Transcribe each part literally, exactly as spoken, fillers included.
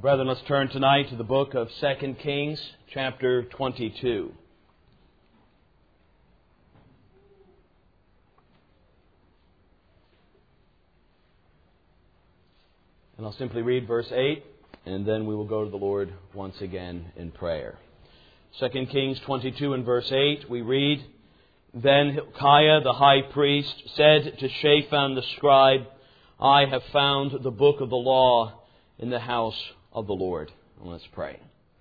Brethren, let's turn tonight to the book of Second Kings, chapter twenty-two. And I'll simply read verse eight, and then we will go to the Lord once again in prayer. Second Kings twenty-two and verse eight, we read, Then Hilkiah the high priest said to Shaphan the scribe, I have found the book of the law in the house of the Lord. And let's pray.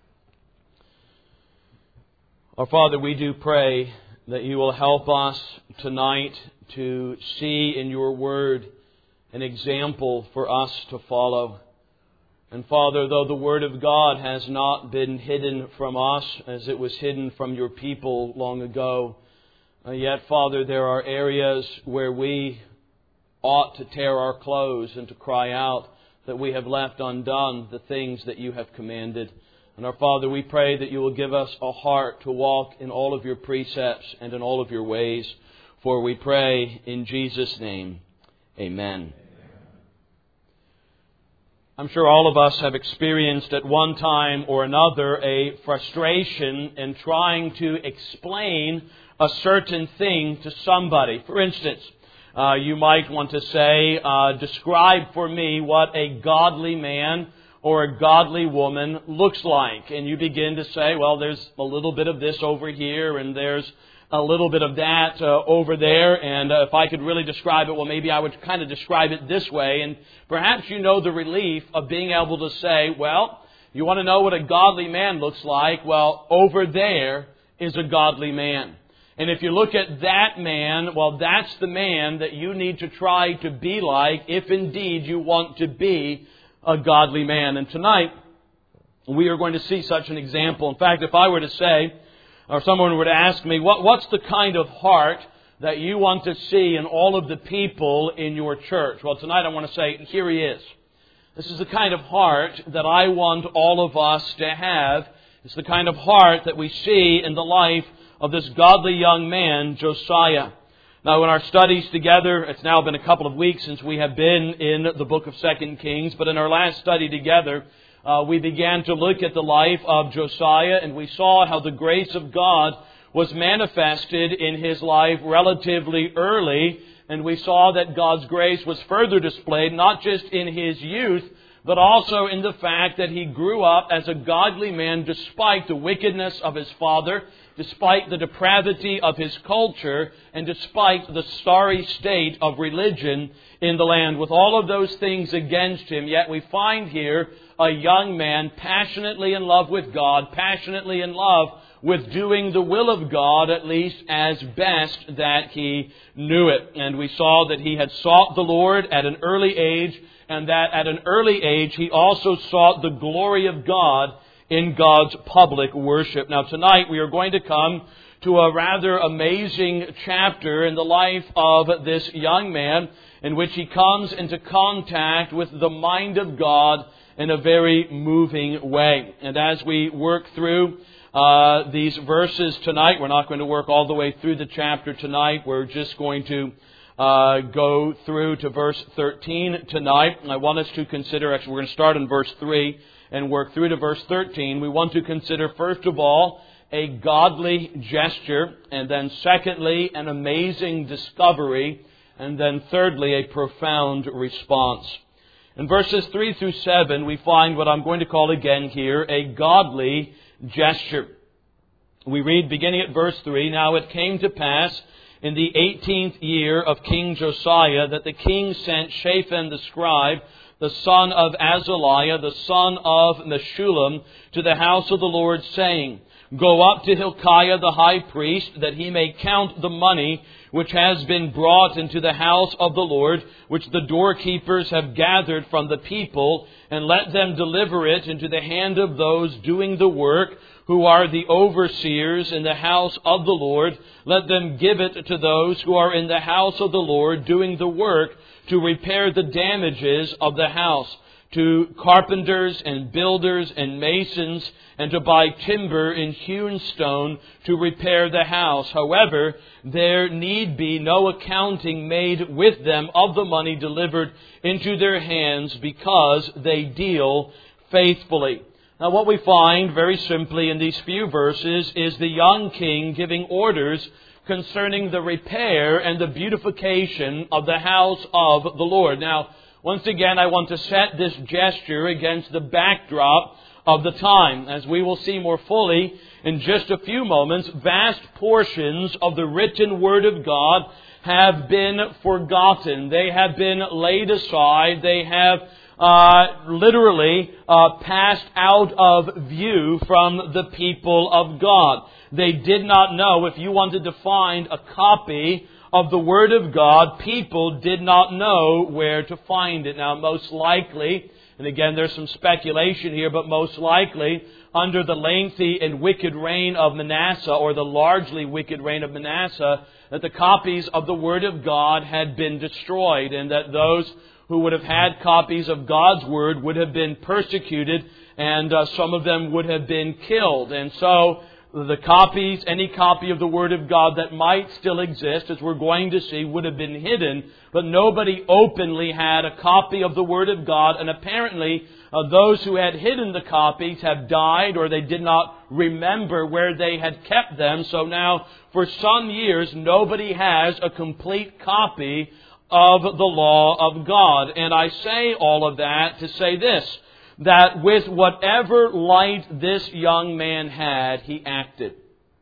Our Father, we do pray that you will help us tonight to see in your word an example for us to follow. And Father, though the word of God has not been hidden from us as it was hidden from your people long ago, uh, yet, Father, there are areas where we ought to tear our clothes and to cry out that we have left undone the things that you have commanded. And our Father, we pray that you will give us a heart to walk in all of your precepts and in all of your ways. For we pray in Jesus' name, amen. I'm sure all of us have experienced at one time or another a frustration in trying to explain a certain thing to somebody. For instance, Uh, you might want to say, uh, describe for me what a godly man or a godly woman looks like. And you begin to say, well, there's a little bit of this over here and there's a little bit of that uh, over there. And uh, if I could really describe it, well, maybe I would kind of describe it this way. And perhaps you know the relief of being able to say, well, you want to know what a godly man looks like? Well, over there is a godly man. And if you look at that man, well, that's the man that you need to try to be like if indeed you want to be a godly man. And tonight, we are going to see such an example. In fact, if I were to say, or someone were to ask me, what, what's the kind of heart that you want to see in all of the people in your church? Well, tonight I want to say, here he is. This is the kind of heart that I want all of us to have. It's the kind of heart that we see in the life of this godly young man, Josiah. Now, in our studies together, it's now been a couple of weeks since we have been in the book of Second Kings, but in our last study together, uh, we began to look at the life of Josiah, and we saw how the grace of God was manifested in his life relatively early, and we saw that God's grace was further displayed not just in his youth, but also in the fact that he grew up as a godly man despite the wickedness of his father, despite the depravity of his culture, and despite the sorry state of religion in the land. With all of those things against him, yet we find here a young man passionately in love with God, passionately in love with doing the will of God, at least as best that he knew it. And we saw that he had sought the Lord at an early age, and that at an early age he also sought the glory of God in God's public worship. Now tonight we are going to come to a rather amazing chapter in the life of this young man in which he comes into contact with the mind of God in a very moving way. And as we work through uh, these verses tonight, we're not going to work all the way through the chapter tonight. We're just going to uh, go through to verse thirteen tonight. And I want us to consider, actually we're going to start in verse three and work through to verse thirteen. We want to consider, first of all, a godly gesture, and then secondly, an amazing discovery, and then thirdly, a profound response. In verses three through seven, we find what I'm going to call again here a godly gesture. We read beginning at verse three, Now it came to pass in the eighteenth year of King Josiah that the king sent Shaphan the scribe, the son of Azaliah, the son of Meshullam, to the house of the Lord, saying, Go up to Hilkiah the high priest, that he may count the money which has been brought into the house of the Lord, which the doorkeepers have gathered from the people, and let them deliver it into the hand of those doing the work, who are the overseers in the house of the Lord. Let them give it to those who are in the house of the Lord doing the work to repair the damages of the house, to carpenters and builders and masons, and to buy timber in hewn stone to repair the house. However, there need be no accounting made with them of the money delivered into their hands, because they deal faithfully. Now what we find very simply in these few verses is the young king giving orders concerning the repair and the beautification of the house of the Lord. Now, once again, I want to set this gesture against the backdrop of the time. As we will see more fully in just a few moments, vast portions of the written Word of God have been forgotten. They have been laid aside. They have uh, literally uh, passed out of view from the people of God. They did not know. If you wanted to find a copy of the Word of God, people did not know where to find it. Now, most likely, and again, there's some speculation here, but most likely, under the lengthy and wicked reign of Manasseh, or the largely wicked reign of Manasseh, that the copies of the Word of God had been destroyed, and that those who would have had copies of God's Word would have been persecuted, and uh, some of them would have been killed. And so, the copies, any copy of the Word of God that might still exist, as we're going to see, would have been hidden. But nobody openly had a copy of the Word of God. And apparently, uh, those who had hidden the copies have died, or they did not remember where they had kept them. So now, for some years, nobody has a complete copy of the law of God. And I say all of that to say this, that with whatever light this young man had, he acted.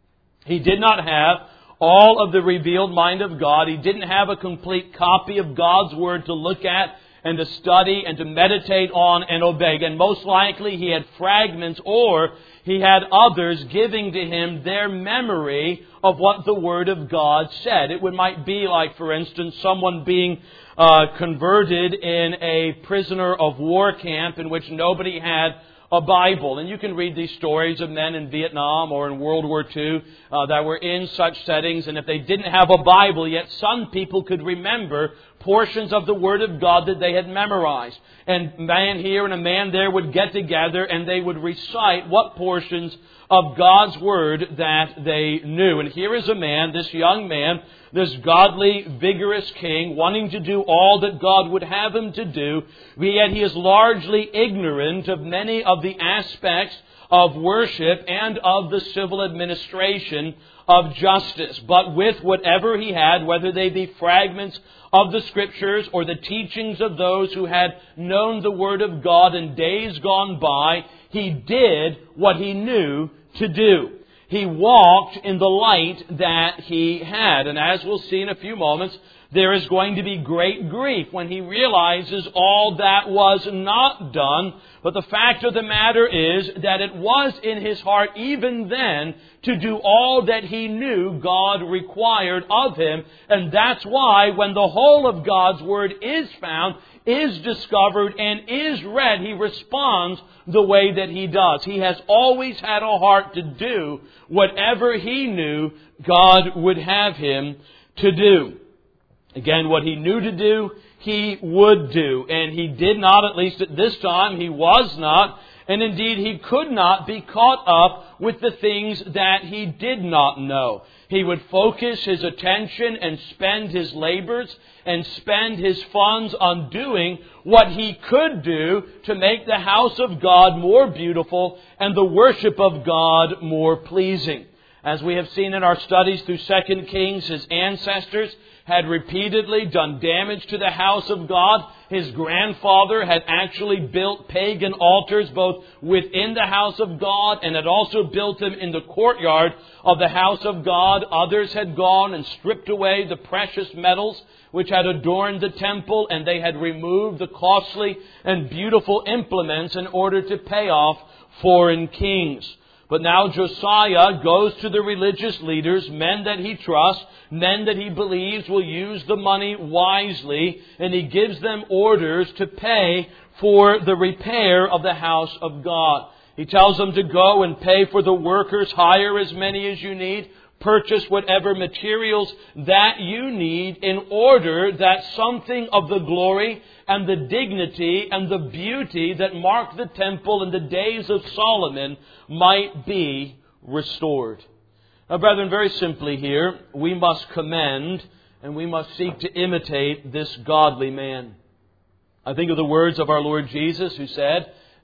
He did not have all of the revealed mind of God. He didn't have a complete copy of God's Word to look at and to study and to meditate on and obey. And most likely he had fragments, or he had others giving to him their memory of what the Word of God said. It would might be like, for instance, someone being uh, converted in a prisoner of war camp in which nobody had a Bible. And you can read these stories of men in Vietnam or in World War Two uh, that were in such settings. And if they didn't have a Bible, yet some people could remember portions of the Word of God that they had memorized. And a man here and a man there would get together and they would recite what portions of God's Word that they knew. And here is a man, this young man, this godly, vigorous king, wanting to do all that God would have him to do, yet he is largely ignorant of many of the aspects of worship and of the civil administration of justice. But with whatever he had, whether they be fragments of the Scriptures or the teachings of those who had known the Word of God in days gone by, he did what he knew to do. He walked in the light that he had. And as we'll see in a few moments, there is going to be great grief when he realizes all that was not done. But the fact of the matter is that it was in his heart even then to do all that he knew God required of him. And that's why when the whole of God's Word is found, is discovered, and is read, he responds the way that he does. He has always had a heart to do whatever he knew God would have him to do. Again, what he knew to do, he would do. And he did not, at least at this time, he was not. And indeed, he could not be caught up with the things that he did not know. He would focus his attention and spend his labors and spend his funds on doing what he could do to make the house of God more beautiful and the worship of God more pleasing. As we have seen in our studies through Second Kings, his ancestors had repeatedly done damage to the house of God. His grandfather had actually built pagan altars both within the house of God and had also built them in the courtyard of the house of God. Others had gone and stripped away the precious metals which had adorned the temple, and they had removed the costly and beautiful implements in order to pay off foreign kings. But now Josiah goes to the religious leaders, men that he trusts, men that he believes will use the money wisely, and he gives them orders to pay for the repair of the house of God. He tells them to go and pay for the workers, hire as many as you need, purchase whatever materials that you need in order that something of the glory and the dignity and the beauty that marked the temple in the days of Solomon might be restored. Now, brethren, very simply here, we must commend and we must seek to imitate this godly man. I think of the words of our Lord Jesus, who said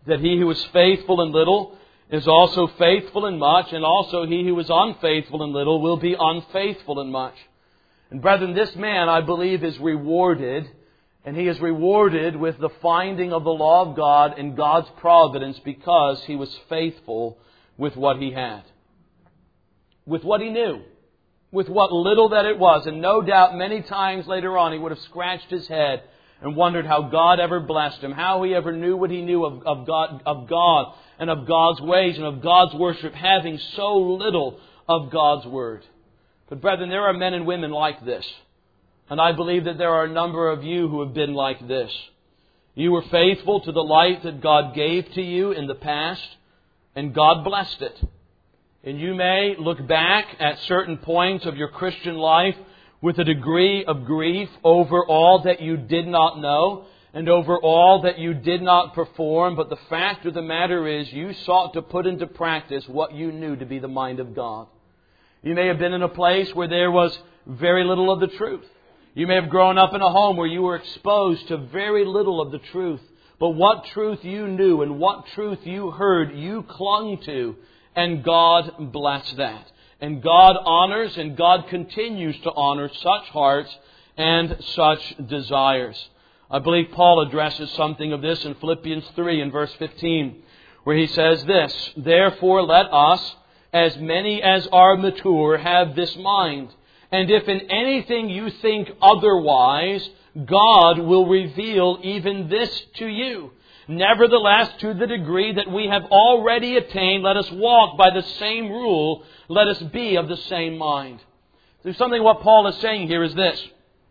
that he who is faithful in little is also faithful in much, and also he who is unfaithful in little will be unfaithful in much. And brethren, this man, I believe, is rewarded, and he is rewarded with the finding of the law of God and God's providence because he was faithful with what he had, with what he knew, with what little that it was. And no doubt many times later on he would have scratched his head and wondered how God ever blessed him, how he ever knew what he knew of, of, God, of God and of God's ways and of God's worship, having so little of God's Word. But brethren, there are men and women like this. And I believe that there are a number of you who have been like this. You were faithful to the light that God gave to you in the past, and God blessed it. And you may look back at certain points of your Christian life with a degree of grief over all that you did not know and over all that you did not perform. But the fact of the matter is you sought to put into practice what you knew to be the mind of God. You may have been in a place where there was very little of the truth. You may have grown up in a home where you were exposed to very little of the truth. But what truth you knew and what truth you heard, you clung to, and God blessed that. And God honors and God continues to honor such hearts and such desires. I believe Paul addresses something of this in Philippians three and verse fifteen, where he says this, "Therefore let us, as many as are mature, have this mind. And if in anything you think otherwise, God will reveal even this to you. Nevertheless, to the degree that we have already attained, let us walk by the same rule. Let us be of the same mind." There's something what Paul is saying here is this.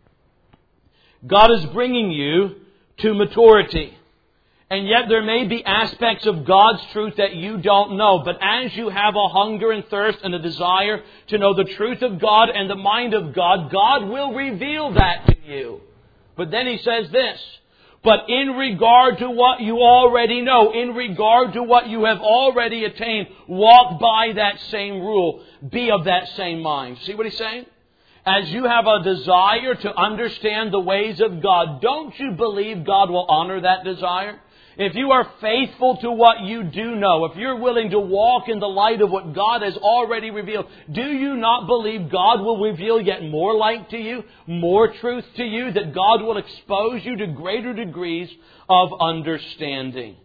God is bringing you to maturity. And yet there may be aspects of God's truth that you don't know. But as you have a hunger and thirst and a desire to know the truth of God and the mind of God, God will reveal that to you. But then he says this, "But in regard to what you already know, in regard to what you have already attained, walk by that same rule. Be of that same mind." See what he's saying? As you have a desire to understand the ways of God, don't you believe God will honor that desire? If you are faithful to what you do know, if you're willing to walk in the light of what God has already revealed, do you not believe God will reveal yet more light to you, more truth to you, that God will expose you to greater degrees of understanding?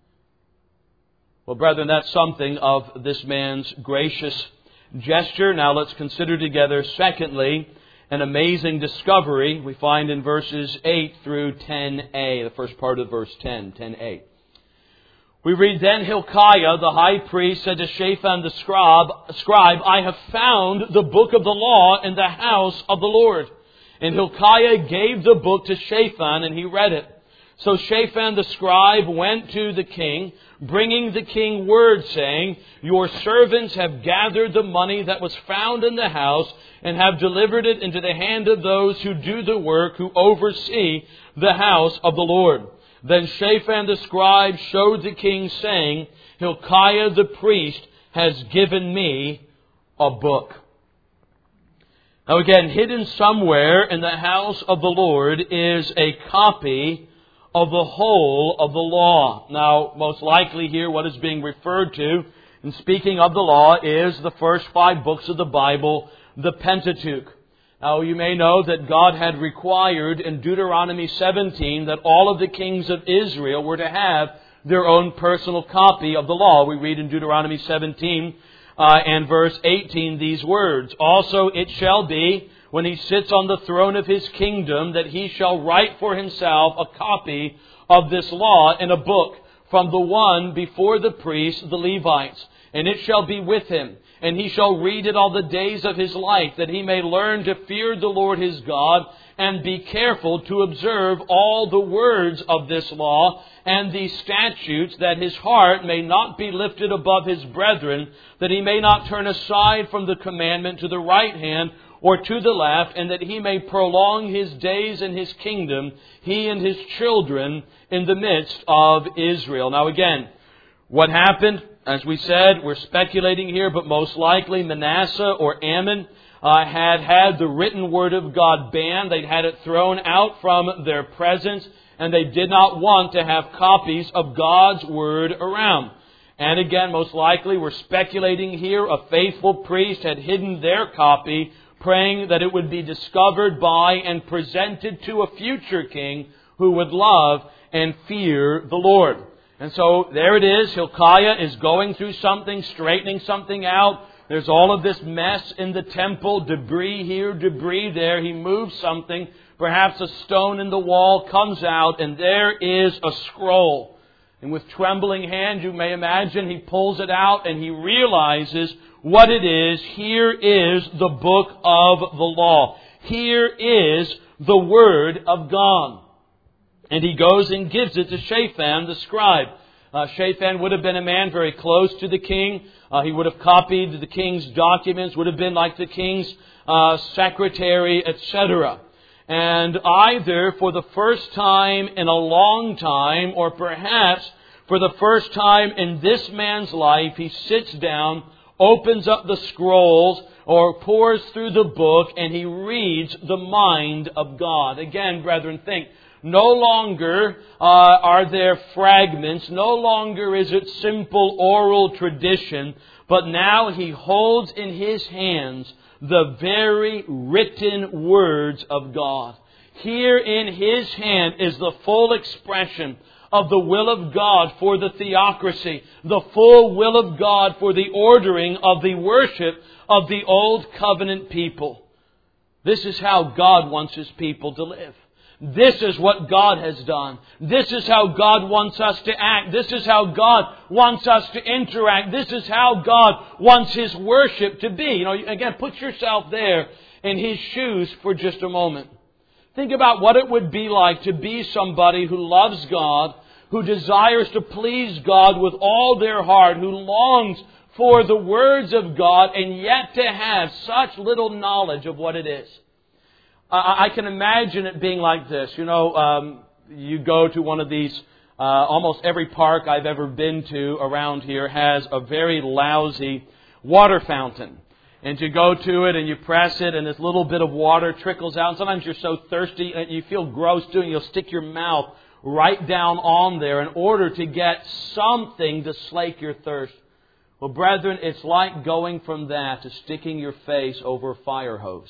Well, brethren, that's something of this man's gracious gesture. Now let's consider together, secondly, an amazing discovery we find in verses eight through ten a, the first part of verse ten, ten a. We read, "Then Hilkiah, the high priest, said to Shaphan the scribe, scribe, I have found the book of the law in the house of the Lord. And Hilkiah gave the book to Shaphan, and he read it. So Shaphan the scribe went to the king, bringing the king word, saying, Your servants have gathered the money that was found in the house, and have delivered it into the hand of those who do the work, who oversee the house of the Lord. Then Shaphan the scribe showed the king, saying, Hilkiah the priest has given me a book." Now again, hidden somewhere in the house of the Lord is a copy of the whole of the law. Now, most likely here what is being referred to in speaking of the law is the first five books of the Bible, the Pentateuch. Now, you may know that God had required in Deuteronomy seventeen that all of the kings of Israel were to have their own personal copy of the law. We read in Deuteronomy seventeen uh, and verse eighteen these words, "Also it shall be, when he sits on the throne of his kingdom, that he shall write for himself a copy of this law in a book from the one before the priests, the Levites. And it shall be with him, and he shall read it all the days of his life, that he may learn to fear the Lord his God, and be careful to observe all the words of this law and these statutes, that his heart may not be lifted above his brethren, that he may not turn aside from the commandment to the right hand or to the left, and that he may prolong his days in his kingdom, he and his children in the midst of Israel." Now again, what happened? As we said, we're speculating here, but most likely Manasseh or Ammon uh, had had the written Word of God banned. They'd had it thrown out from their presence, and they did not want to have copies of God's Word around. And again, most likely, we're speculating here, a faithful priest had hidden their copy, praying that it would be discovered by and presented to a future king who would love and fear the Lord. And so there it is. Hilkiah is going through something, straightening something out. There's all of this mess in the temple, debris here, debris there. He moves something, perhaps a stone in the wall comes out, and there is a scroll. And with trembling hand, you may imagine, he pulls it out and he realizes what it is. Here is the book of the law. Here is the Word of God. And he goes and gives it to Shaphan, the scribe. Uh, Shaphan would have been a man very close to the king. Uh, he would have copied the king's documents, would have been like the king's uh, secretary, et cetera. And either for the first time in a long time, or perhaps for the first time in this man's life, he sits down, opens up the scrolls, or pours through the book, and he reads the mind of God. Again, brethren, think. No longer uh, are there fragments. No longer is it simple oral tradition. But now he holds in his hands the very written words of God. Here in his hand is the full expression of the will of God for the theocracy. The full will of God for the ordering of the worship of the old covenant people. This is how God wants His people to live. This is what God has done. This is how God wants us to act. This is how God wants us to interact. This is how God wants His worship to be. You know, again, put yourself there in His shoes for just a moment. Think about what it would be like to be somebody who loves God, who desires to please God with all their heart, who longs for the words of God, and yet to have such little knowledge of what it is. I can imagine it being like this. You know, um, you go to one of these, uh, almost every park I've ever been to around here has a very lousy water fountain. And you go to it and you press it and this little bit of water trickles out. And sometimes you're so thirsty and you feel gross doing it. You'll stick your mouth right down on there in order to get something to slake your thirst. Well, brethren, it's like going from that to sticking your face over a fire hose.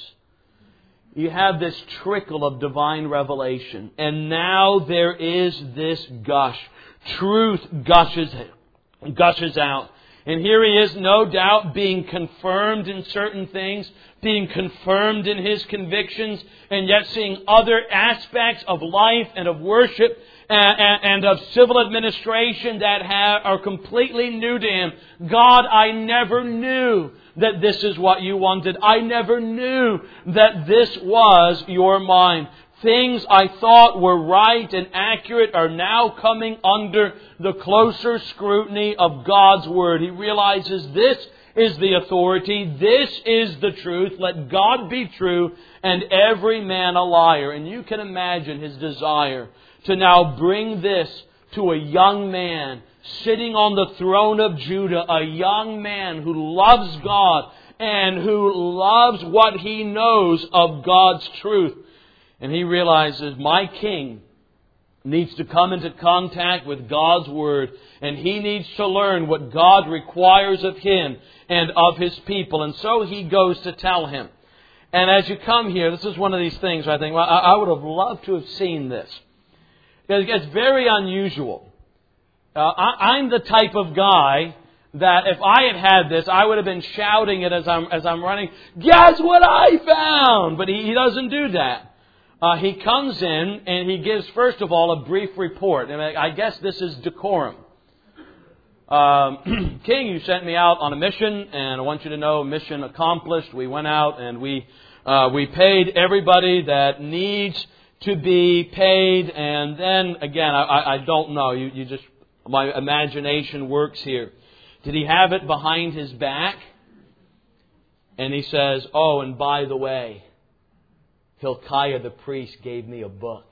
You have this trickle of divine revelation. And now there is this gush. Truth gushes, gushes out. And here he is, no doubt, being confirmed in certain things, being confirmed in his convictions, and yet seeing other aspects of life and of worship and, and of civil administration that have, are completely new to him. God, I never knew that this is what you wanted. I never knew that this was your mind. Things I thought were right and accurate are now coming under the closer scrutiny of God's Word. He realizes this is the authority. This is the truth. Let God be true and every man a liar. And you can imagine his desire to now bring this to a young man sitting on the throne of Judah, a young man who loves God and who loves what he knows of God's truth. And he realizes, my king needs to come into contact with God's Word, and he needs to learn what God requires of him and of his people. And so he goes to tell him. And as you come here, this is one of these things I think, well, I would have loved to have seen this. It's very unusual. Uh, I, I'm the type of guy that if I had had this, I would have been shouting it as I'm as I'm running, guess what I found? But he, he doesn't do that. Uh, he comes in and he gives, first of all, a brief report. And I guess this is decorum. Um, King, you sent me out on a mission, and I want you to know, mission accomplished. We went out and we uh, we paid everybody that needs to be paid. And then, again, I, I don't know. You, you just, my imagination works here. Did he have it behind his back? And he says, oh, and by the way, Hilkiah the priest gave me a book.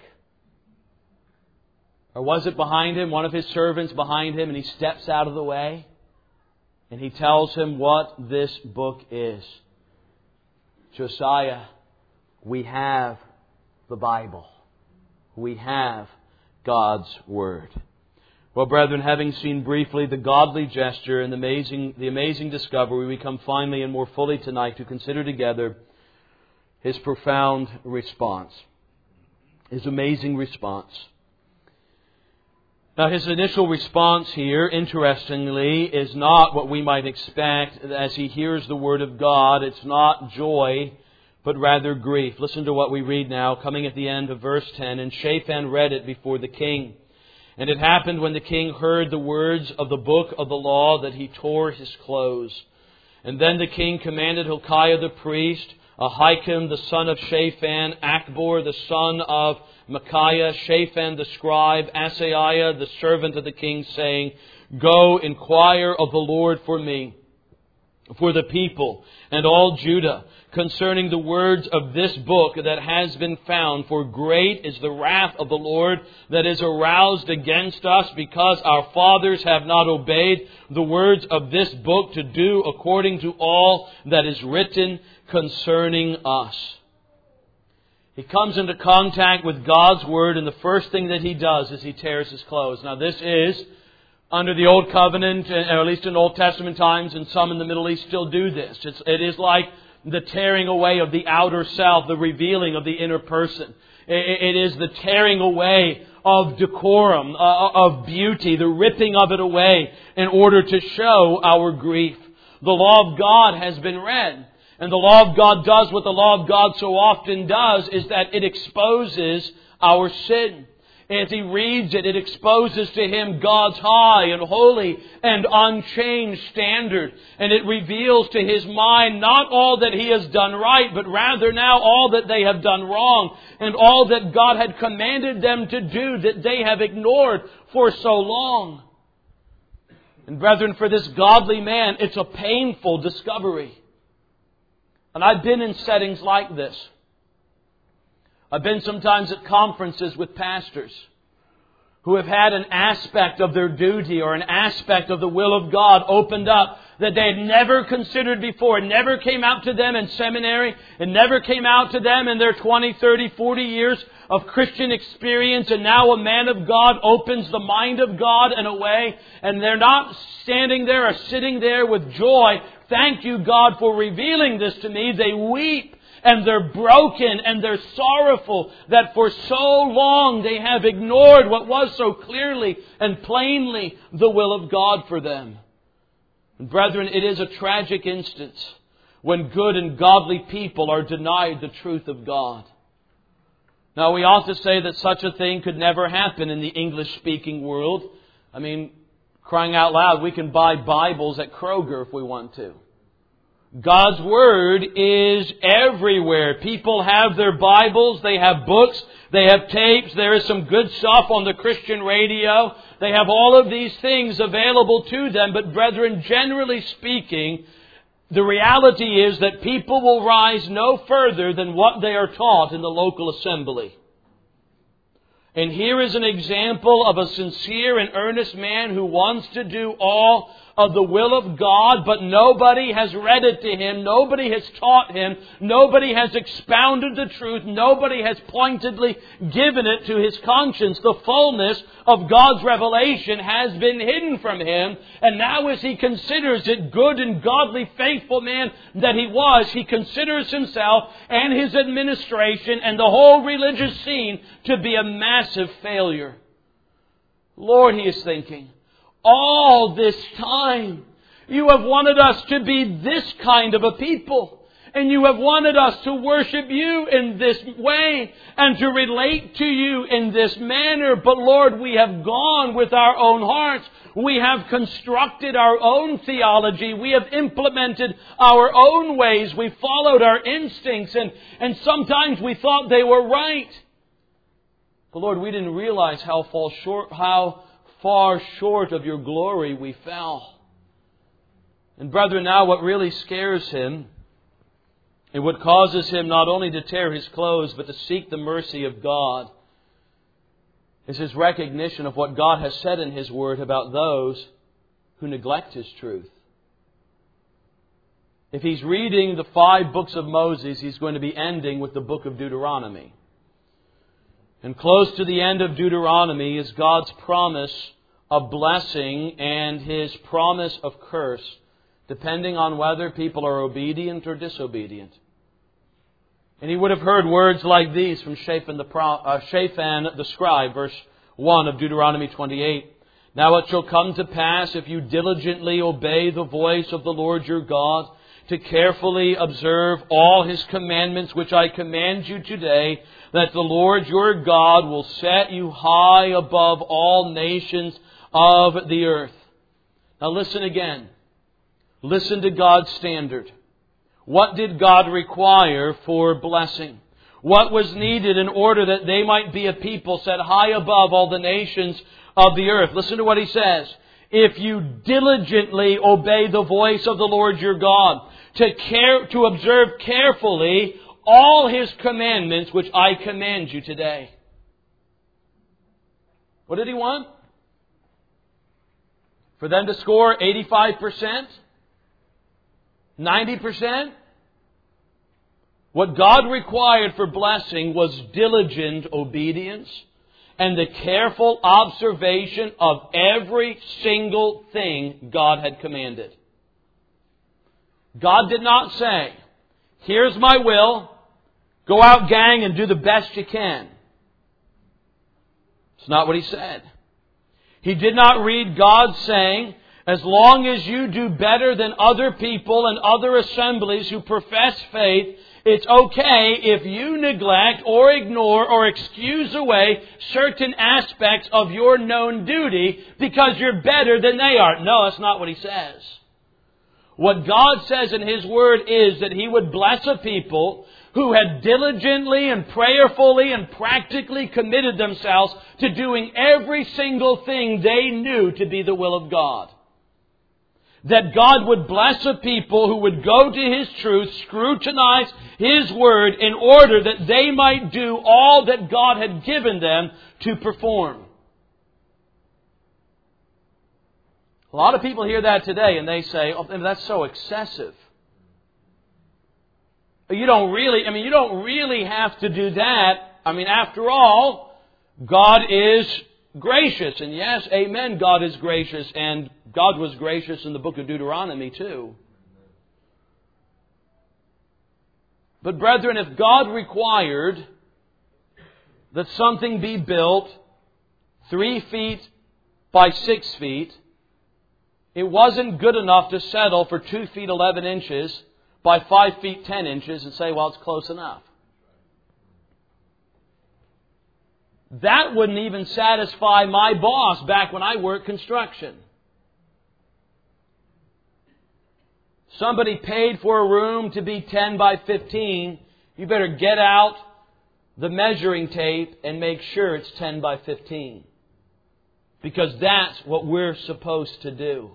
Or was it behind him, one of his servants behind him, and he steps out of the way and he tells him what this book is. Josiah, we have the Bible. We have God's Word. Well, brethren, having seen briefly the godly gesture and the amazing, the amazing discovery, we come finally and more fully tonight to consider together His profound response. His amazing response. Now, His initial response here, interestingly, is not what we might expect as He hears the Word of God. It's not joy, but rather grief. Listen to what we read now, coming at the end of verse ten. And Shaphan read it before the king. And it happened when the king heard the words of the book of the law that he tore his clothes. And then the king commanded Hilkiah the priest, Ahikam the son of Shaphan, Achbor the son of Micaiah, Shaphan the scribe, Asaiah the servant of the king, saying, Go, inquire of the Lord for me, for the people and all Judah, concerning the words of this book that has been found. For great is the wrath of the Lord that is aroused against us, because our fathers have not obeyed the words of this book to do according to all that is written concerning us. He comes into contact with God's Word, and the first thing that he does is he tears his clothes. Now this is under the Old Covenant, or at least in Old Testament times, and some in the Middle East still do this. It's, it is like the tearing away of the outer self, the revealing of the inner person. It, it is the tearing away of decorum, uh, of beauty, the ripping of it away in order to show our grief. The law of God has been read. And the law of God does what the law of God so often does, is that it exposes our sin. As he reads it, it exposes to him God's high and holy and unchanged standard. And it reveals to his mind not all that he has done right, but rather now all that they have done wrong, and all that God had commanded them to do that they have ignored for so long. And brethren, for this godly man, it's a painful discovery. And I've been in settings like this. I've been sometimes at conferences with pastors who have had an aspect of their duty or an aspect of the will of God opened up that they had never considered before. It never came out to them in seminary. It never came out to them in their twenty, thirty, forty years of Christian experience. And now a man of God opens the mind of God in a way, and they're not standing there or sitting there with joy. Thank you, God, for revealing this to me. They weep. And they're broken and they're sorrowful that for so long they have ignored what was so clearly and plainly the will of God for them. And brethren, it is a tragic instance when good and godly people are denied the truth of God. Now, we ought to say that such a thing could never happen in the English-speaking world. I mean, crying out loud, we can buy Bibles at Kroger if we want to. God's Word is everywhere. People have their Bibles, they have books, they have tapes, there is some good stuff on the Christian radio. They have all of these things available to them. But brethren, generally speaking, the reality is that people will rise no further than what they are taught in the local assembly. And here is an example of a sincere and earnest man who wants to do all of the will of God, but nobody has read it to him. Nobody has taught him. Nobody has expounded the truth. Nobody has pointedly given it to his conscience. The fullness of God's revelation has been hidden from him. And now as he considers it, good and godly, faithful man that he was, he considers himself and his administration and the whole religious scene to be a massive failure. Lord, he is thinking, all this time, you have wanted us to be this kind of a people. And you have wanted us to worship you in this way and to relate to you in this manner. But Lord, we have gone with our own hearts. We have constructed our own theology. We have implemented our own ways. We followed our instincts, and, and sometimes we thought they were right. But Lord, we didn't realize how fall short, how far short of your glory we fell. And brethren, now what really scares him and what causes him not only to tear his clothes but to seek the mercy of God is his recognition of what God has said in His Word about those who neglect His truth. If he's reading the five books of Moses, he's going to be ending with the book of Deuteronomy. And close to the end of Deuteronomy is God's promise of blessing and His promise of curse, depending on whether people are obedient or disobedient. And he would have heard words like these from Shaphan the, Pro, uh, Shaphan the scribe, verse one of Deuteronomy twenty-eight. Now it shall come to pass, if you diligently obey the voice of the Lord your God, to carefully observe all His commandments which I command you today, that the Lord your God will set you high above all nations of the earth. Now listen again. Listen to God's standard. What did God require for blessing? What was needed in order that they might be a people set high above all the nations of the earth? Listen to what He says. If you diligently obey the voice of the Lord your God, to care, to observe carefully all His commandments which I command you today. What did He want? For them to score eighty-five percent? ninety percent? What God required for blessing was diligent obedience and the careful observation of every single thing God had commanded. God did not say, here's my will, go out, gang, and do the best you can. It's not what He said. He did not read God saying, as long as you do better than other people and other assemblies who profess faith, it's okay if you neglect or ignore or excuse away certain aspects of your known duty because you're better than they are. No, that's not what He says. What God says in His Word is that He would bless a people who had diligently and prayerfully and practically committed themselves to doing every single thing they knew to be the will of God. That God would bless a people who would go to His truth, scrutinize His Word in order that they might do all that God had given them to perform. A lot of people hear that today and they say, oh, that's so excessive. You don't really, I mean, you don't really have to do that. I mean, after all, God is gracious. And yes, amen, God is gracious. And God was gracious in the book of Deuteronomy too. But brethren, if God required that something be built three feet by six feet, it wasn't good enough to settle for two feet eleven inches by five feet ten inches and say, well, it's close enough. That wouldn't even satisfy my boss back when I worked construction. Somebody paid for a room to be ten by fifteen. You better get out the measuring tape and make sure it's ten by fifteen. Because that's what we're supposed to do.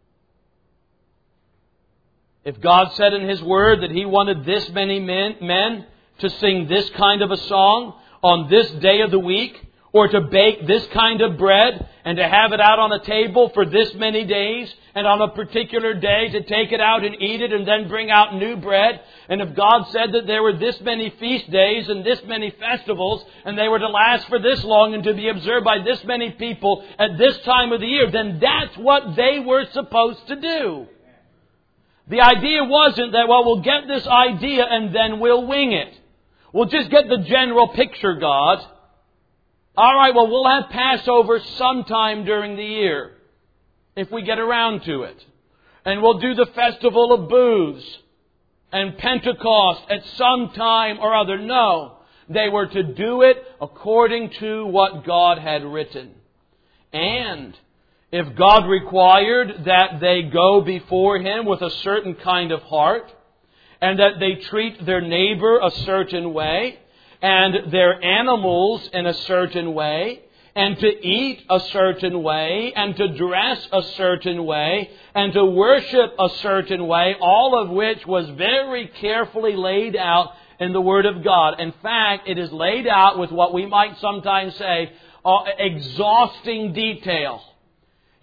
If God said in His Word that He wanted this many men, men to sing this kind of a song on this day of the week, or to bake this kind of bread and to have it out on a table for this many days, and on a particular day to take it out and eat it and then bring out new bread, and if God said that there were this many feast days and this many festivals and they were to last for this long and to be observed by this many people at this time of the year, then that's what they were supposed to do. The idea wasn't that, well, we'll get this idea and then we'll wing it. We'll just get the general picture, God. All right, well, we'll have Passover sometime during the year, if we get around to it. And we'll do the Festival of Booths and Pentecost at some time or other. No, they were to do it according to what God had written. And if God required that they go before Him with a certain kind of heart, and that they treat their neighbor a certain way, and their animals in a certain way, and to eat a certain way, and to dress a certain way, and to worship a certain way, all of which was very carefully laid out in the Word of God. In fact, it is laid out with what we might sometimes say, uh, exhausting detail.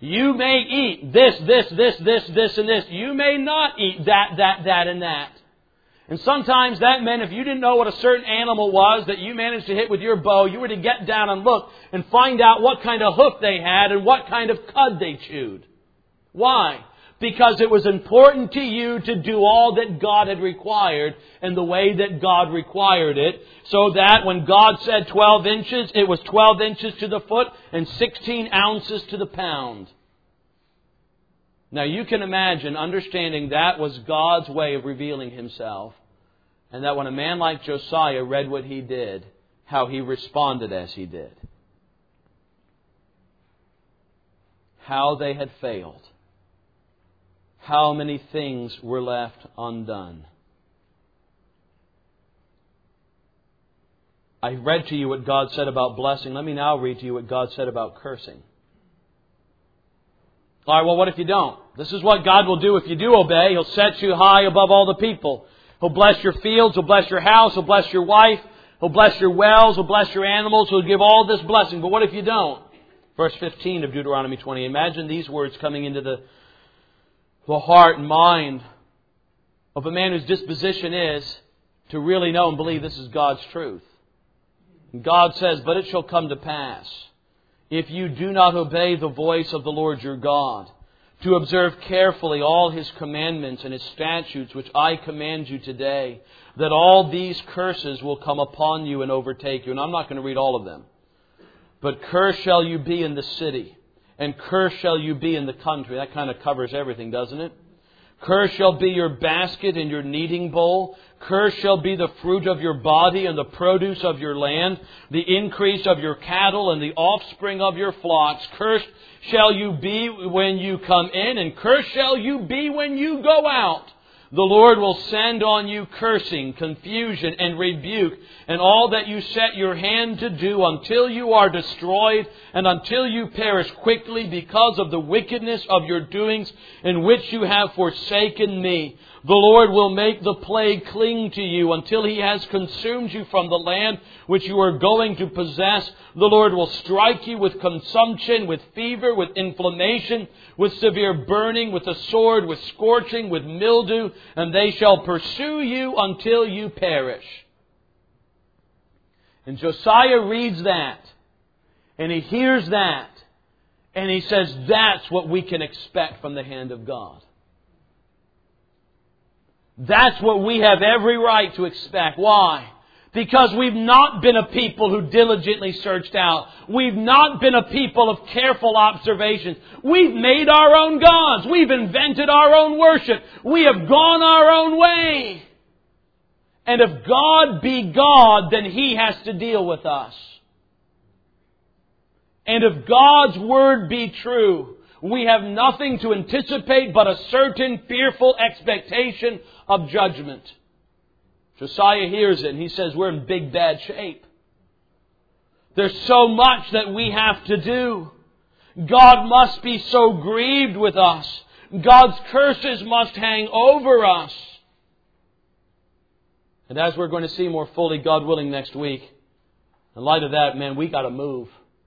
You may eat this, this, this, this, this, and this. You may not eat that, that, that, and that. And sometimes that meant if you didn't know what a certain animal was that you managed to hit with your bow, you were to get down and look and find out what kind of hoof they had and what kind of cud they chewed. Why? Because it was important to you to do all that God had required and the way that God required it. So that when God said twelve inches, it was twelve inches to the foot and sixteen ounces to the pound. Now you can imagine understanding that was God's way of revealing Himself. And that when a man like Josiah read what he did, how he responded as he did. How they had failed. How many things were left undone. I read to you what God said about blessing. Let me now read to you what God said about cursing. All right, well, what if you don't? This is what God will do if you do obey. He'll set you high above all the people. He'll bless your fields. He'll bless your house. He'll bless your wife. He'll bless your wells. He'll bless your animals. He'll give all this blessing. But what if you don't? Verse fifteen of Deuteronomy twenty. Imagine these words coming into the, the heart and mind of a man whose disposition is to really know and believe this is God's truth. And God says, but it shall come to pass, if you do not obey the voice of the Lord your God, to observe carefully all His commandments and His statutes which I command you today, that all these curses will come upon you and overtake you. And I'm not going to read all of them. But cursed shall you be in the city, and cursed shall you be in the country. That kind of covers everything, doesn't it? Cursed shall be your basket and your kneading bowl. Cursed shall be the fruit of your body and the produce of your land, the increase of your cattle and the offspring of your flocks. Cursed shall you be when you come in, and cursed shall you be when you go out. The Lord will send on you cursing, confusion, and rebuke, and all that you set your hand to do until you are destroyed and until you perish quickly because of the wickedness of your doings in which you have forsaken me. The Lord will make the plague cling to you until He has consumed you from the land which you are going to possess. The Lord will strike you with consumption, with fever, with inflammation, with severe burning, with a sword, with scorching, with mildew, and they shall pursue you until you perish. And Josiah reads that, and he hears that, and he says, that's what we can expect from the hand of God. That's what we have every right to expect. Why? Because we've not been a people who diligently searched out. We've not been a people of careful observations. We've made our own gods. We've invented our own worship. We have gone our own way. And if God be God, then He has to deal with us. And if God's Word be true, we have nothing to anticipate but a certain fearful expectation of judgment. Josiah hears it and he says, we're in big bad shape. There's so much that we have to do. God must be so grieved with us. God's curses must hang over us. And as we're going to see more fully, God willing, next week, in light of that, man, we got to move.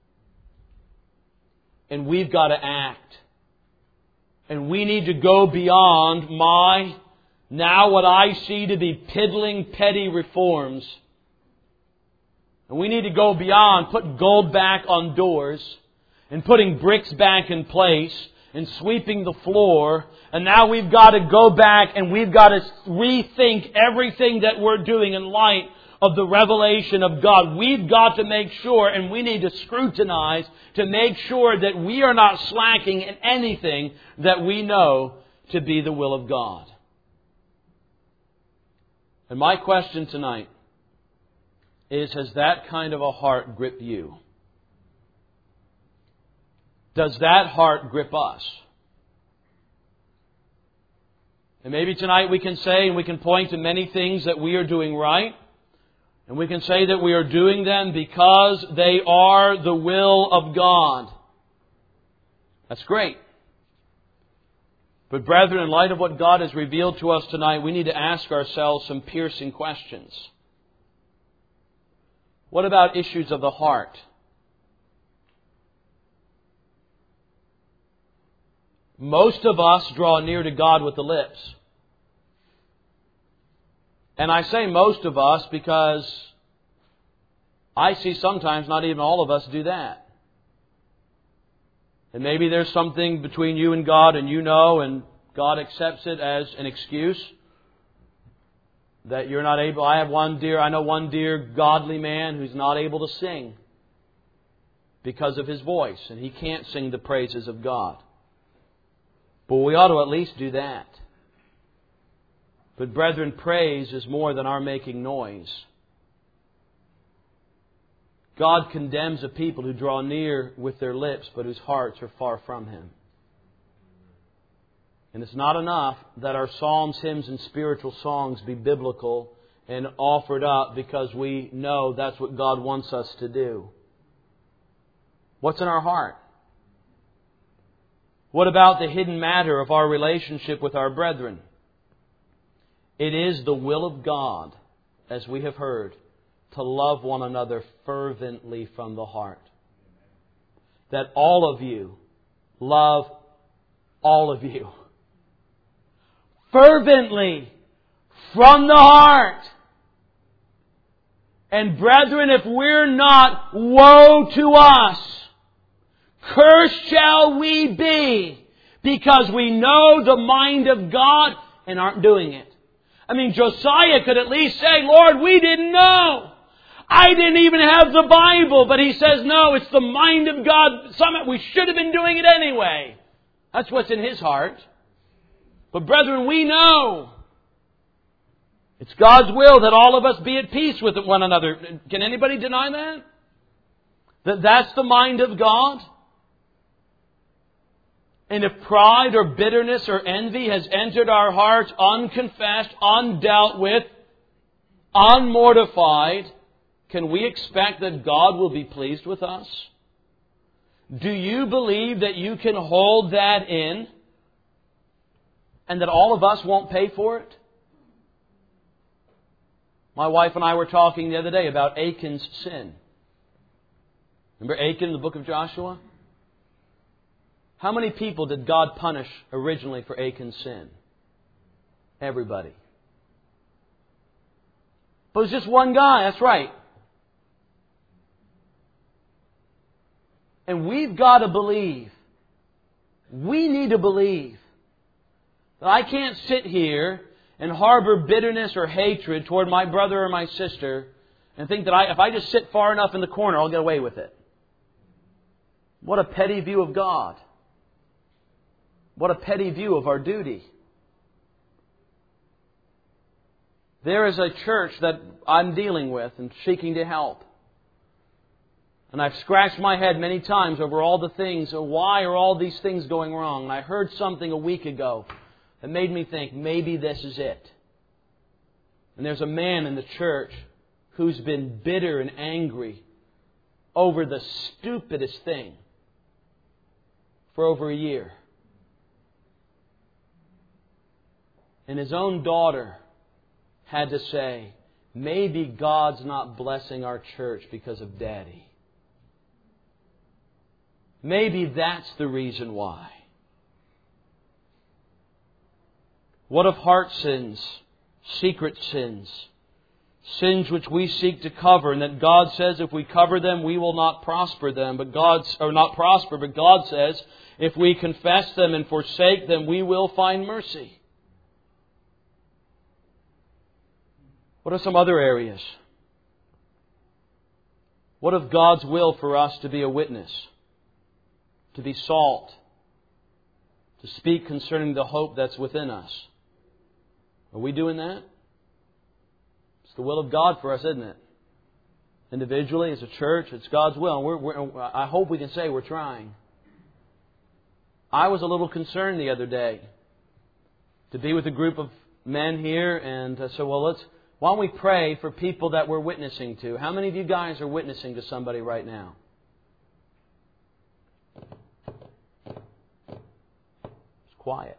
And we've got to act. And we need to go beyond my, now what I see to be piddling, petty reforms. And we need to go beyond putting gold back on doors and putting bricks back in place and sweeping the floor. And now we've got to go back and we've got to rethink everything that we're doing in light of the revelation of God. We've got to make sure, and we need to scrutinize to make sure that we are not slacking in anything that we know to be the will of God. And my question tonight is, has that kind of a heart grip you? Does that heart grip us? And maybe tonight we can say, and we can point to many things that we are doing right. And we can say that we are doing them because they are the will of God. That's great. But brethren, in light of what God has revealed to us tonight, we need to ask ourselves some piercing questions. What about issues of the heart? Most of us draw near to God with the lips. And I say most of us because I see sometimes not even all of us do that. And maybe there's something between you and God and you know, and God accepts it as an excuse that you're not able. I have one dear, I know one dear godly man who's not able to sing because of his voice, and he can't sing the praises of God. But we ought to at least do that. But brethren, praise is more than our making noise. God condemns a people who draw near with their lips, but whose hearts are far from Him. And it's not enough that our psalms, hymns, and spiritual songs be biblical and offered up because we know that's what God wants us to do. What's in our heart? What about the hidden matter of our relationship with our brethren? It is the will of God, as we have heard, to love one another fervently from the heart. That all of you love all of you. Fervently from the heart. And brethren, if we're not, woe to us. Cursed shall we be, because we know the mind of God and aren't doing it. I mean, Josiah could at least say, Lord, we didn't know. I didn't even have the Bible. But he says, no, it's the mind of God. Some, we should have been doing it anyway. That's what's in his heart. But brethren, we know it's God's will that all of us be at peace with one another. Can anybody deny that? That that's the mind of God? And if pride or bitterness or envy has entered our hearts unconfessed, undealt with, unmortified, can we expect that God will be pleased with us? Do you believe that you can hold that in and that all of us won't pay for it? My wife and I were talking the other day about Achan's sin. Remember Achan in the book of Joshua? How many people did God punish originally for Achan's sin? Everybody. But it was just one guy, that's right. And we've got to believe, we need to believe, that I can't sit here and harbor bitterness or hatred toward my brother or my sister and think that I, if I just sit far enough in the corner, I'll get away with it. What a petty view of God. What a petty view of our duty. There is a church that I'm dealing with and seeking to help. And I've scratched my head many times over all the things. Why are all these things going wrong? And I heard something a week ago that made me think, maybe this is it. And there's a man in the church who's been bitter and angry over the stupidest thing for over a year. And his own daughter had to say, maybe God's not blessing our church because of Daddy. Maybe that's the reason why. What of heart sins, secret sins, sins which we seek to cover, and that God says if we cover them, we will not prosper them, but God's or not prosper. But God says if we confess them and forsake them, we will find mercy. What are some other areas? What of God's will for us to be a witness? To be salt? To speak concerning the hope that's within us? Are we doing that? It's the will of God for us, isn't it? Individually, as a church, it's God's will. We're, we're, I hope we can say we're trying. I was a little concerned the other day to be with a group of men here, and I said, well, let's Why don't we pray for people that we're witnessing to? How many of you guys are witnessing to somebody right now? It's quiet.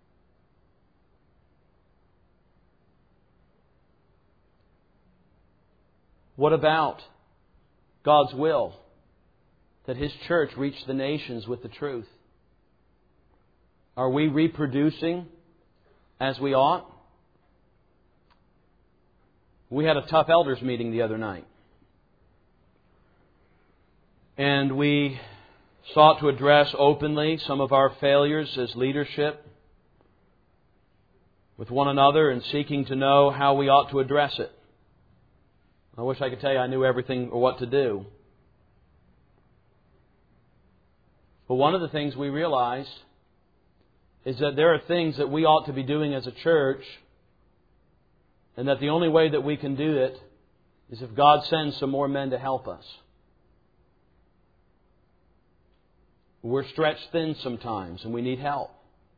What about God's will that His church reach the nations with the truth? Are we reproducing as we ought? We had a tough elders meeting the other night. And we sought to address openly some of our failures as leadership with one another and seeking to know how we ought to address it. I wish I could tell you I knew everything or what to do. But one of the things we realized is that there are things that we ought to be doing as a church, and that the only way that we can do it is if God sends some more men to help us. We're stretched thin sometimes and we need help.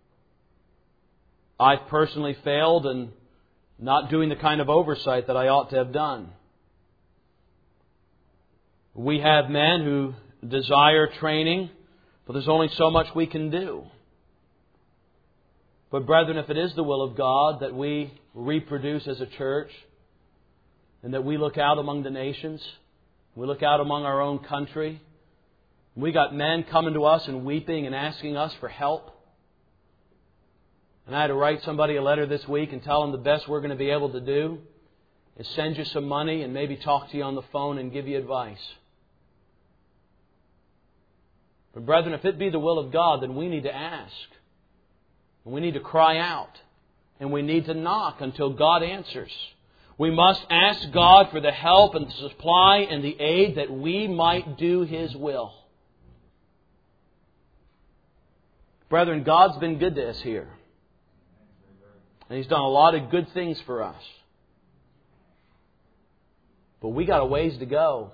I've personally failed in not doing the kind of oversight that I ought to have done. We have men who desire training, but there's only so much we can do. But brethren, if it is the will of God that we reproduce as a church, and that we look out among the nations, we look out among our own country, we got men coming to us and weeping and asking us for help. And I had to write somebody a letter this week and tell them the best we're going to be able to do is send you some money and maybe talk to you on the phone and give you advice. But brethren, if it be the will of God, then we need to ask. And we need to cry out. And we need to knock until God answers. We must ask God for the help and the supply and the aid that we might do His will. Brethren, God's been good to us here. And He's done a lot of good things for us. But we got a ways to go.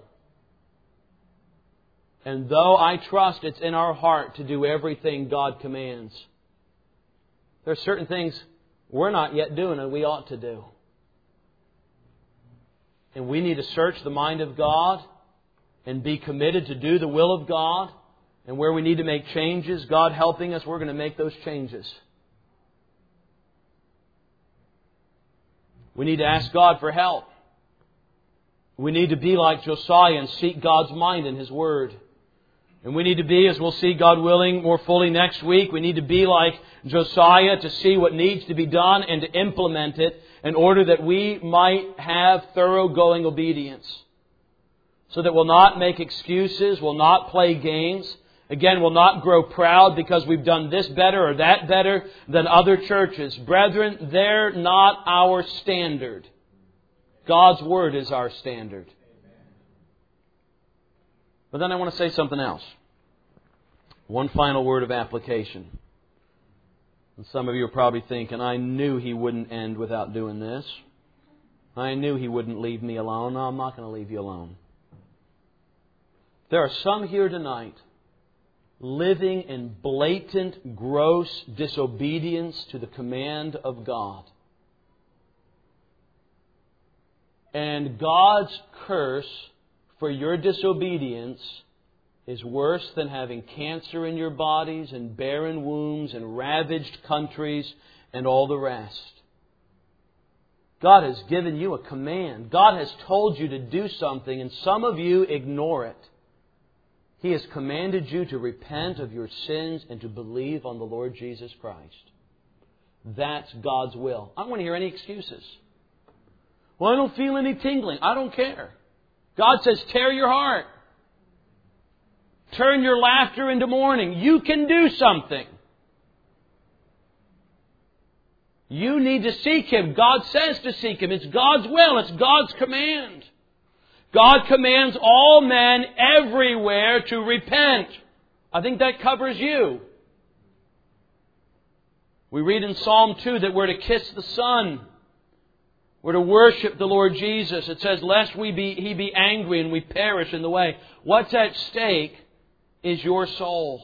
And though I trust it's in our heart to do everything God commands, there are certain things we're not yet doing and we ought to do. And we need to search the mind of God and be committed to do the will of God. And where we need to make changes, God helping us, we're going to make those changes. We need to ask God for help. We need to be like Josiah and seek God's mind in His Word. And we need to be, as we'll see, God willing, more fully next week, we need to be like Josiah to see what needs to be done and to implement it in order that we might have thoroughgoing obedience. So that we'll not make excuses, we'll not play games. Again, we'll not grow proud because we've done this better or that better than other churches. Brethren, they're not our standard. God's Word is our standard. But then I want to say something else. One final word of application. And some of you are probably thinking, I knew he wouldn't end without doing this. I knew he wouldn't leave me alone. No, I'm not going to leave you alone. There are some here tonight living in blatant, gross disobedience to the command of God. And God's curse for your disobedience is worse than having cancer in your bodies and barren wombs and ravaged countries and all the rest. God has given you a command. God has told you to do something, and some of you ignore it. He has commanded you to repent of your sins and to believe on the Lord Jesus Christ. That's God's will. I don't want to hear any excuses. Well, I don't feel any tingling. I don't care. God says, tear your heart. Turn your laughter into mourning. You can do something. You need to seek Him. God says to seek Him. It's God's will. It's God's command. God commands all men everywhere to repent. I think that covers you. We read in Psalm two that we're to kiss the Son. We're to worship the Lord Jesus. It says, lest we be, He be angry and we perish in the way. What's at stake is your soul.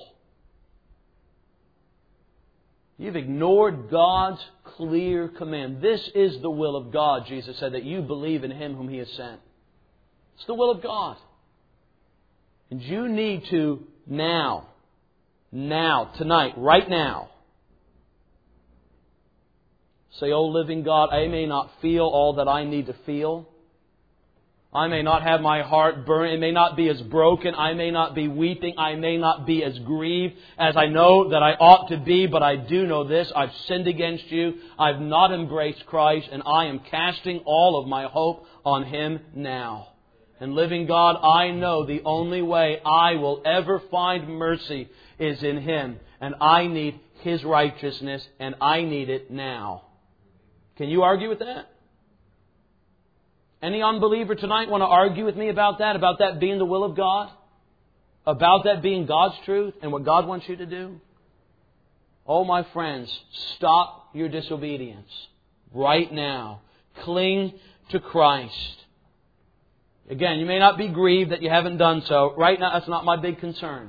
You've ignored God's clear command. This is the will of God, Jesus said, that you believe in Him whom He has sent. It's the will of God. And you need to now, now, tonight, right now, say, oh living God, I may not feel all that I need to feel, I may not have my heart burn. It may not be as broken. I may not be weeping. I may not be as grieved as I know that I ought to be. But I do know this. I've sinned against you. I've not embraced Christ. And I am casting all of my hope on Him now. And living God, I know the only way I will ever find mercy is in Him. And I need His righteousness. And I need it now. Can you argue with that? Any unbeliever tonight want to argue with me about that? About that being the will of God? About that being God's truth and what God wants you to do? Oh, my friends, stop your disobedience right now. Cling to Christ. Again, you may not be grieved that you haven't done so. Right now, that's not my big concern.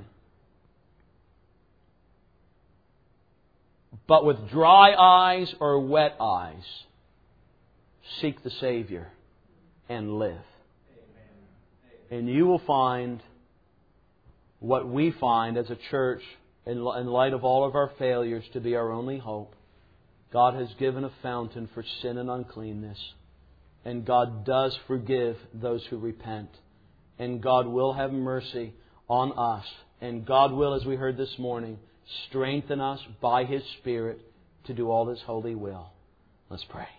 But with dry eyes or wet eyes, seek the Savior and live. And you will find what we find as a church in light of all of our failures to be our only hope. God has given a fountain for sin and uncleanness. And God does forgive those who repent. And God will have mercy on us. And God will, as we heard this morning, strengthen us by His Spirit to do all His holy will. Let's pray.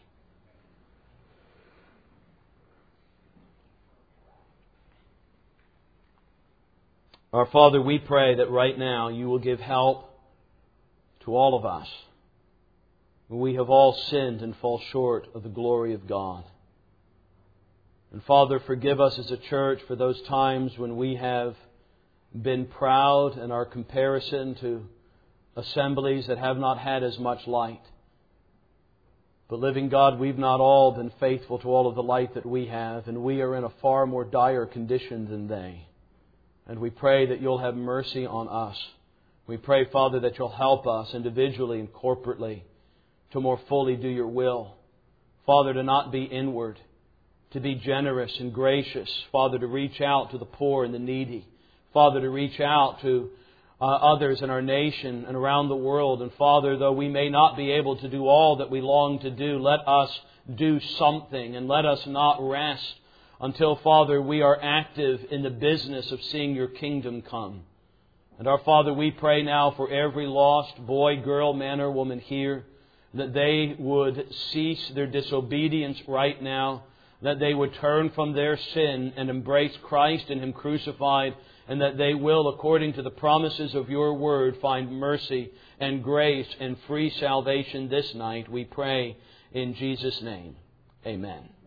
Our Father, we pray that right now You will give help to all of us. We have all sinned and fall short of the glory of God. And Father, forgive us as a church for those times when we have been proud in our comparison to assemblies that have not had as much light. But living God, we've not all been faithful to all of the light that we have, and we are in a far more dire condition than they. And we pray that You'll have mercy on us. We pray, Father, that You'll help us individually and corporately to more fully do Your will. Father, to not be inward, to be generous and gracious. Father, to reach out to the poor and the needy. Father, to reach out to uh, others in our nation and around the world. And Father, though we may not be able to do all that we long to do, let us do something and let us not rest until, Father, we are active in the business of seeing Your kingdom come. And our Father, we pray now for every lost boy, girl, man or woman here, that they would cease their disobedience right now, that they would turn from their sin and embrace Christ and Him crucified, and that they will, according to the promises of Your Word, find mercy and grace and free salvation this night. We pray in Jesus' name. Amen.